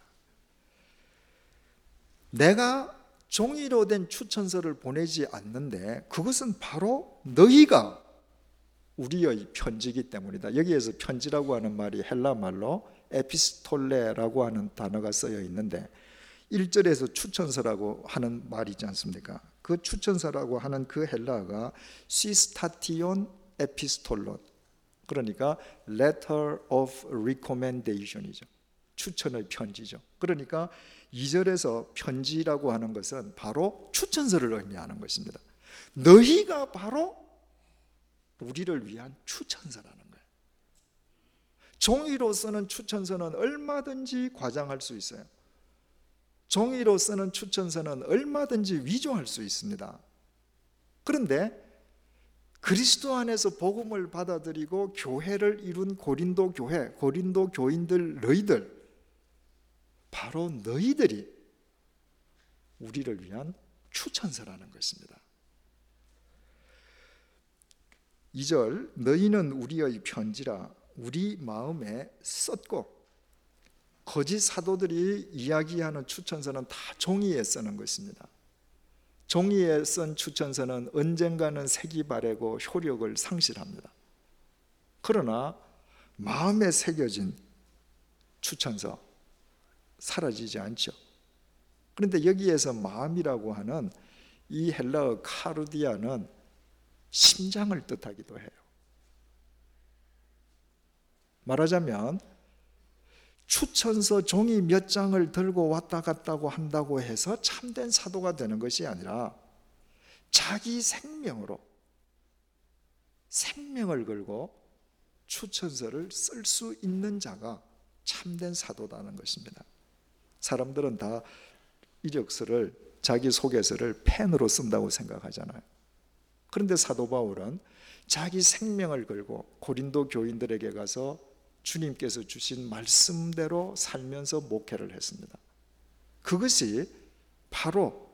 내가 종이로 된 추천서를 보내지 않는데 그것은 바로 너희가 우리의 편지이기 때문이다. 여기에서 편지라고 하는 말이 헬라 말로 에피스톨레라고 하는 단어가 쓰여 있는데 1절에서 추천서라고 하는 말이지 않습니까? 그 추천서라고 하는 그 헬라어가 시스타티온 에피스톨론, 그러니까 letter of recommendation이죠. 추천의 편지죠. 그러니까 2절에서 편지라고 하는 것은 바로 추천서를 의미하는 것입니다. 너희가 바로 우리를 위한 추천서라는 거예요. 종이로 쓰는 추천서는 얼마든지 과장할 수 있어요. 종이로 쓰는 추천서는 얼마든지 위조할 수 있습니다. 그런데 그리스도 안에서 복음을 받아들이고 교회를 이룬 고린도 교회, 고린도 교인들 너희들, 바로 너희들이 우리를 위한 추천서라는 것입니다. 2절 너희는 우리의 편지라 우리 마음에 썼고, 거짓 사도들이 이야기하는 추천서는 다 종이에 쓰는 것입니다. 종이에 쓴 추천서는 언젠가는 색이 바래고 효력을 상실합니다. 그러나 마음에 새겨진 추천서 사라지지 않죠. 그런데 여기에서 마음이라고 하는 이 헬라어 카르디아는 심장을 뜻하기도 해요. 말하자면 추천서 종이 몇 장을 들고 왔다 갔다고 한다고 해서 참된 사도가 되는 것이 아니라 자기 생명으로 생명을 걸고 추천서를 쓸 수 있는 자가 참된 사도라는 것입니다. 사람들은 다 이력서를, 자기 소개서를 펜으로 쓴다고 생각하잖아요. 그런데 사도 바울은 자기 생명을 걸고 고린도 교인들에게 가서 주님께서 주신 말씀대로 살면서 목회를 했습니다. 그것이 바로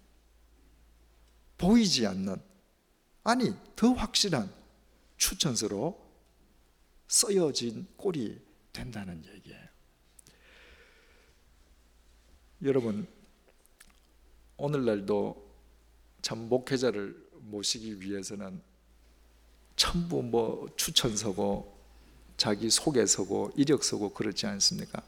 보이지 않는, 아니 더 확실한 추천서로 쓰여진 꼴이 된다는 얘기예요. 여러분, 오늘날도 참 목회자를 모시기 위해서는 전부 추천서고 자기 소개서고 이력서고 그렇지 않습니까?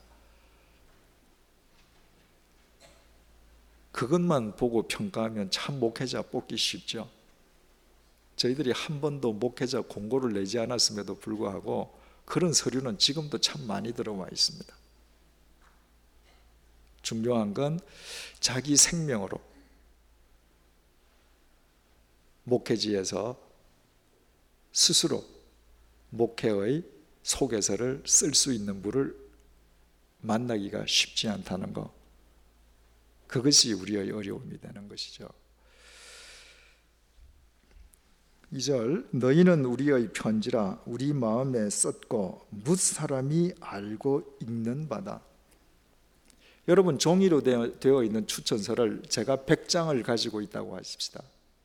그것만 보고 평가하면 참 목회자 뽑기 쉽죠. 저희들이 한 번도 목회자 공고를 내지 않았음에도 불구하고 그런 서류는 지금도 참 많이 들어와 있습니다. 중요한 건 자기 생명으로 목회지에서 스스로 목회의 소개서를 쓸 수 있는 분을 만나기가 쉽지 않다는 것, 그것이 우리의 어려움이 되는 것이죠. 2절 너희는 우리의 편지라 우리 마음에 썼고 뭇 사람이 알고 읽는 바다. 여러분, 종이로 되어 있는 추천서를 제가 100장을 가지고 있다고 하십시다.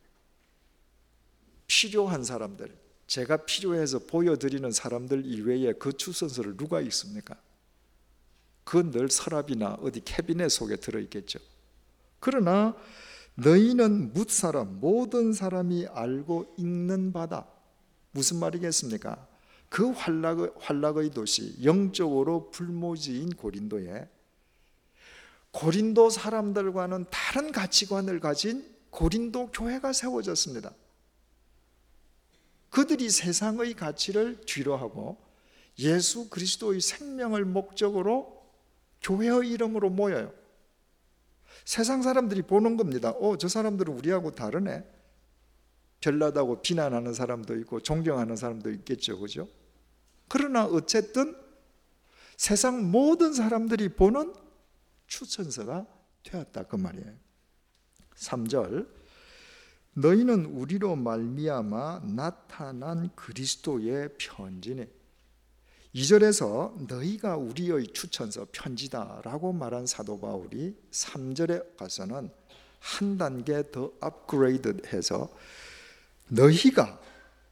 필요한 사람들, 제가 필요해서 보여드리는 사람들 이외에 그 추천서를 누가 읽습니까? 그건 늘 서랍이나 어디 캐비넷 속에 들어있겠죠. 그러나 너희는 뭇 사람, 모든 사람이 알고 읽는 바다. 무슨 말이겠습니까? 그 활락의 도시, 영적으로 불모지인 고린도에 고린도 사람들과는 다른 가치관을 가진 고린도 교회가 세워졌습니다. 그들이 세상의 가치를 뒤로하고 예수 그리스도의 생명을 목적으로 교회의 이름으로 모여요. 세상 사람들이 보는 겁니다. 저 사람들은 우리하고 다르네. 별나다고 비난하는 사람도 있고 존경하는 사람도 있겠죠, 그죠? 그러나 어쨌든 세상 모든 사람들이 보는 추천서가 되었다, 그 말이에요. 3절, 너희는 우리로 말미암아 나타난 그리스도의 편지니. 2절에서 너희가 우리의 추천서 편지다라고 말한 사도 바울이 3절에 가서는 한 단계 더 업그레이드해서 너희가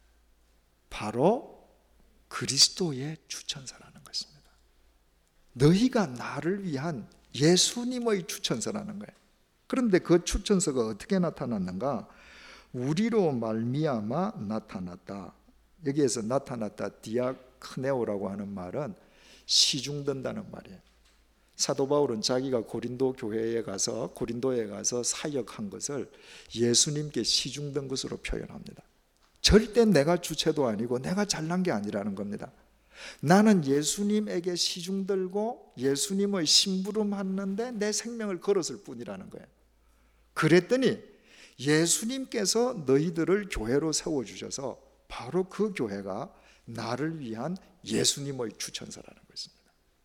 바로 그리스도의 추천서라는 것입니다. 너희가 나를 위한 예수님의 추천서라는 거예요. 그런데 그 추천서가 어떻게 나타났는가? 우리로 말미암아 나타났다. 여기에서 나타났다, 디아크네오라고 하는 말은 시중된다는 말이에요. 사도 바울은 자기가 고린도에 가서 사역한 것을 예수님께 시중된 것으로 표현합니다. 절대 내가 주체도 아니고 내가 잘난 게 아니라는 겁니다. 나는 예수님에게 시중들고 예수님의 심부름하는데 내 생명을 걸었을 뿐이라는 거예요. 그랬더니 예수님께서 너희들을 교회로 세워주셔서 바로 그 교회가 나를 위한 예수님의 추천서라는 것입니다.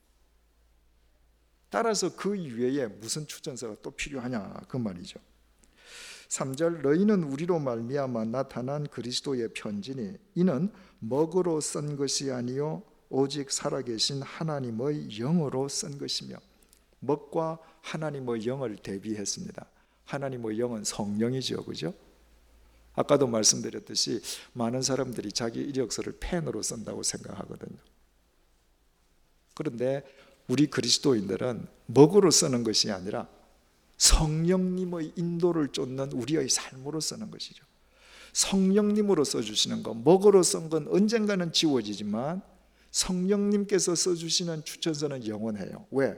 따라서 그 이외에 무슨 추천서가 또 필요하냐, 그 말이죠. 3절, 너희는 우리로 말미암아 나타난 그리스도의 편지니 이는 먹으로 쓴 것이 아니요 오직 살아계신 하나님의 영으로 쓴 것이며. 먹과 하나님의 영을 대비했습니다. 하나님의 영은 성령이죠, 그죠? 아까도 말씀드렸듯이 많은 사람들이 자기 이력서를 펜으로 쓴다고 생각하거든요. 그런데 우리 그리스도인들은 먹으로 쓰는 것이 아니라 성령님의 인도를 쫓는 우리의 삶으로 쓰는 것이죠. 성령님으로 써주시는 것, 먹으로 쓴 건 언젠가는 지워지지만 성령님께서 써주시는 추천서는 영원해요. 왜?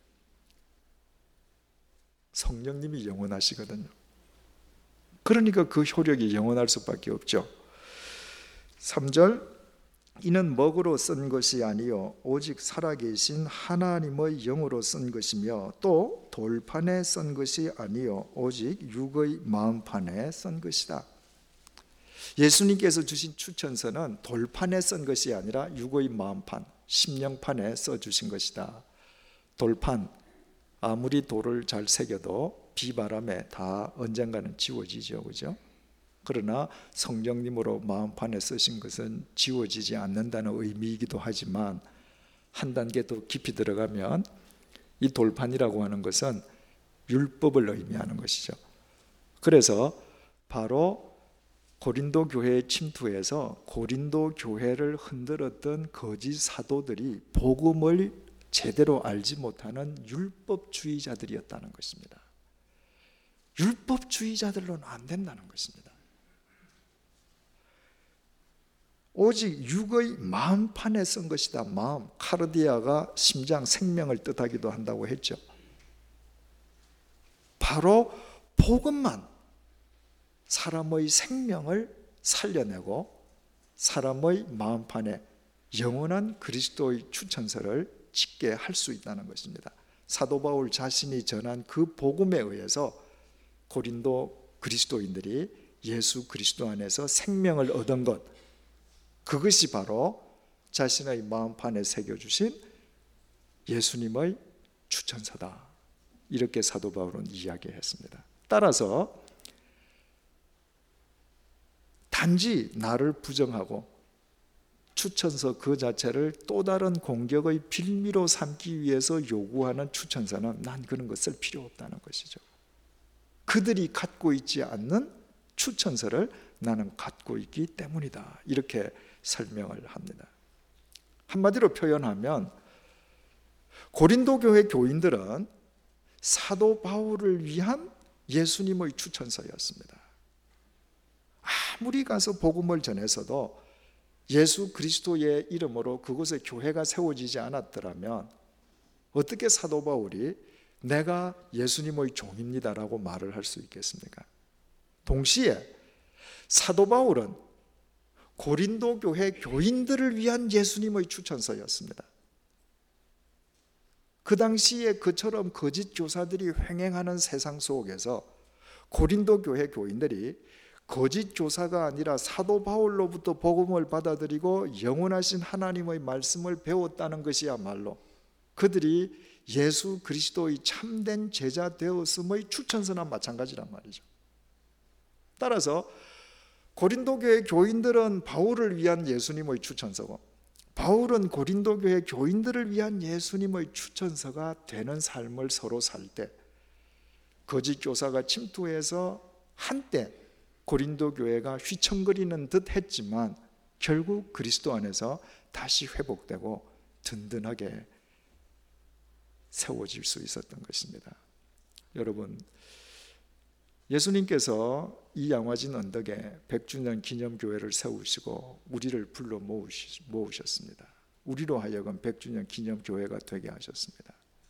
성령님이 영원하시거든요. 그러니까 그 효력이 영원할 수밖에 없죠. 3절, 이는 먹으로 쓴 것이 아니요 오직 살아계신 하나님의 영으로 쓴 것이며 또 돌판에 쓴 것이 아니요 오직 육의 마음판에 쓴 것이다. 예수님께서 주신 추천서는 돌판에 쓴 것이 아니라 육의 마음판, 심령판에 써주신 것이다. 돌판, 아무리 돌을 잘 새겨도 비바람에 다 언젠가는 지워지죠, 그죠? 그러나 성령님으로 마음판에 쓰신 것은 지워지지 않는다는 의미이기도 하지만 한 단계 더 깊이 들어가면 이 돌판이라고 하는 것은 율법을 의미하는 것이죠. 그래서 바로 고린도 교회에 침투해서 고린도 교회를 흔들었던 거짓 사도들이 복음을 제대로 알지 못하는 율법주의자들이었다는 것입니다. 율법주의자들로는 안 된다는 것입니다. 오직 육의 마음판에 쓴 것이다. 마음, 카르디아가 심장, 생명을 뜻하기도 한다고 했죠. 바로 복음만 사람의 생명을 살려내고 사람의 마음판에 영원한 그리스도의 추천서를 짓게 할 수 있다는 것입니다. 사도 바울 자신이 전한 그 복음에 의해서 고린도 그리스도인들이 예수 그리스도 안에서 생명을 얻은 것, 그것이 바로 자신의 마음판에 새겨주신 예수님의 추천서다. 이렇게 사도 바울은 이야기했습니다. 따라서 단지 나를 부정하고 추천서 그 자체를 또 다른 공격의 빌미로 삼기 위해서 요구하는 추천서는 난 그런 거 쓸 필요 없다는 것이죠. 그들이 갖고 있지 않는 추천서를 나는 갖고 있기 때문이다. 이렇게 설명을 합니다. 한마디로 표현하면 고린도 교회 교인들은 사도 바울을 위한 예수님의 추천서였습니다. 아무리 가서 복음을 전해서도 예수 그리스도의 이름으로 그곳에 교회가 세워지지 않았더라면 어떻게 사도 바울이 내가 예수님의 종입니다라고 말을 할 수 있겠습니까? 동시에 사도 바울은 고린도 교회 교인들을 위한 예수님의 추천서였습니다. 그 당시에 그처럼 거짓 교사들이 횡행하는 세상 속에서 고린도 교회 교인들이 거짓 교사가 아니라 사도 바울로부터 복음을 받아들이고 영원하신 하나님의 말씀을 배웠다는 것이야말로 그들이 예수 그리스도의 참된 제자 되었음의 추천서나 마찬가지란 말이죠. 따라서 고린도 교회 교인들은 바울을 위한 예수님의 추천서고 바울은 고린도 교회 교인들을 위한 예수님의 추천서가 되는 삶을 서로 살 때 거짓 교사가 침투해서 한때 고린도 교회가 휘청거리는 듯 했지만 결국 그리스도 안에서 다시 회복되고 든든하게 세워질 수 있었던 것입니다. 여러분, 예수님께서 이 양화진 언덕에 100주년 기념교회를 세우시고 우리를 불러 모으셨습니다. 우리로 하여금 100주년 기념교회가 되게 하셨습니다.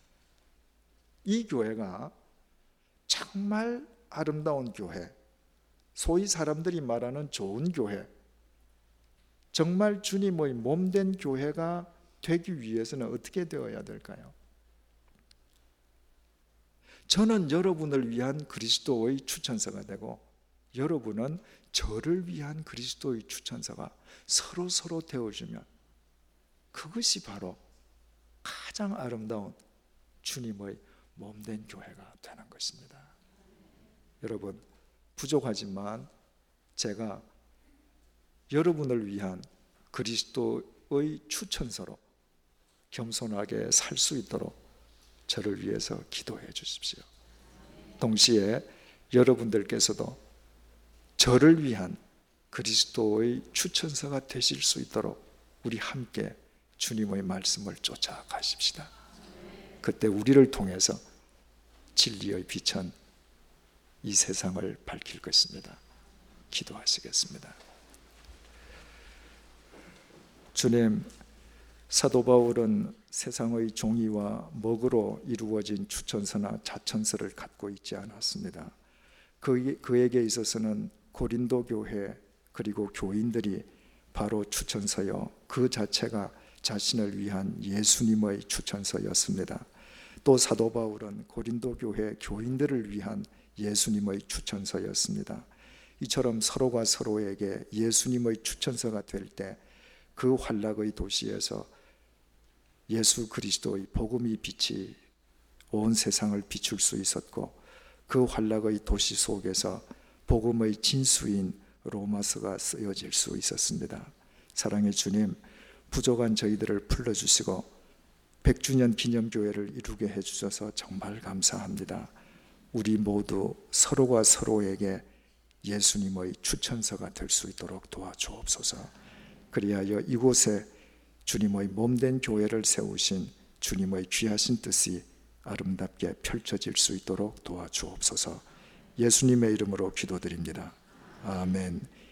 이 교회가 정말 아름다운 교회, 소위 사람들이 말하는 좋은 교회, 정말 주님의 몸된 교회가 되기 위해서는 어떻게 되어야 될까요? 저는 여러분을 위한 그리스도의 추천서가 되고 여러분은 저를 위한 그리스도의 추천서가 서로 되어주면 그것이 바로 가장 아름다운 주님의 몸된 교회가 되는 것입니다. 여러분, 부족하지만 제가 여러분을 위한 그리스도의 추천서로 겸손하게 살 수 있도록 저를 위해서 기도해 주십시오. 동시에 여러분들께서도 저를 위한 그리스도의 추천서가 되실 수 있도록 우리 함께 주님의 말씀을 쫓아가십시다. 그때 우리를 통해서 진리의 빛은 이 세상을 밝힐 것입니다. 기도하시겠습니다. 주님, 사도 바울은 세상의 종이와 먹으로 이루어진 추천서나 자천서를 갖고 있지 않았습니다. 그에게 있어서는 고린도 교회 그리고 교인들이 바로 추천서요, 그 자체가 자신을 위한 예수님의 추천서였습니다. 또 사도 바울은 고린도 교회 교인들을 위한 예수님의 추천서였습니다. 이처럼 서로가 서로에게 예수님의 추천서가 될 때 그 환락의 도시에서 예수 그리스도의 복음의 빛이 온 세상을 비출 수 있었고 그 환락의 도시 속에서 복음의 진수인 로마서가 쓰여질 수 있었습니다. 사랑의 주님, 부족한 저희들을 불러주시고 100주년 기념교회를 이루게 해주셔서 정말 감사합니다. 우리 모두 서로가 서로에게 예수님의 추천서가 될 수 있도록 도와주옵소서. 그리하여 이곳에 주님의 몸된 교회를 세우신 주님의 귀하신 뜻이 아름답게 펼쳐질 수 있도록 도와주옵소서. 예수님의 이름으로 기도드립니다. 아멘.